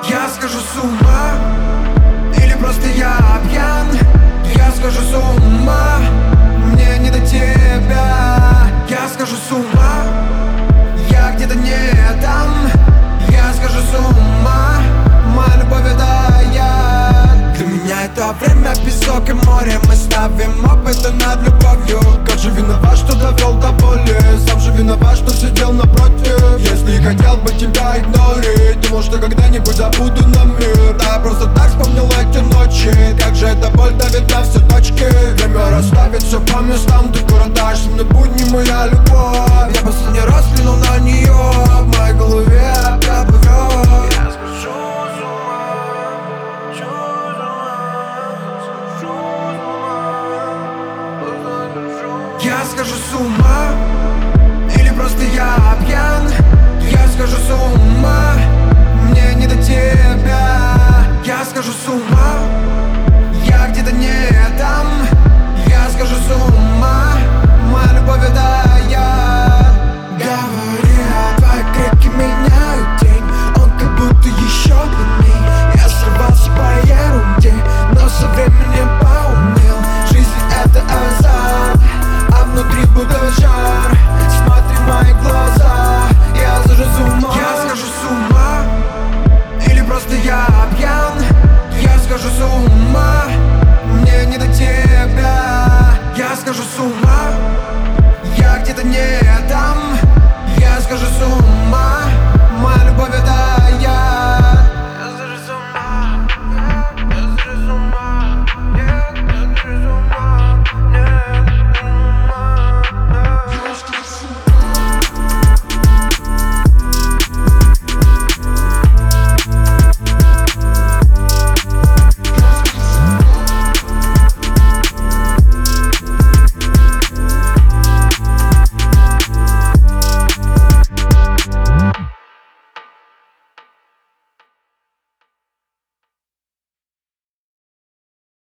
Я схожу с ума, или просто я пьян. Я схожу с ума, мне не до тебя. Я схожу с ума, я где-то не там. Я схожу с ума, моя любовь это я. Для меня это время, песок и море. Мы ставим опыты над любовью. Как же виноват, что довел до боли. Сам же виноват, что сидел напротив. Если хотел бы тебя игнорить, думал, что когда-нибудь забуду на мир. Да, просто так вспомнил эти ночи. Как же эта боль давит на все точки. Время расставит все по местам. Ты коротаешь со мной будни, моя любовь. Я последний раз взглянул на нее. В моей голове я плывет. Я схожу с ума, я схожу с ума, или просто я пьян. Я схожу с ума, мне не до тебя. Я схожу с ума, я где-то не там. Я схожу с ума, моя любовь это я. Говори, твои крики меняют день. Он как будто еще длинней. Я срывался по ерунде, но со временем поумнел. Жизнь это азарт, а внутри будто жар. Смотри в мои глаза, я схожу с ума. Я схожу с ума, или просто я пьян. Я схожу с ума, мне не до тебя. Я схожу с ума.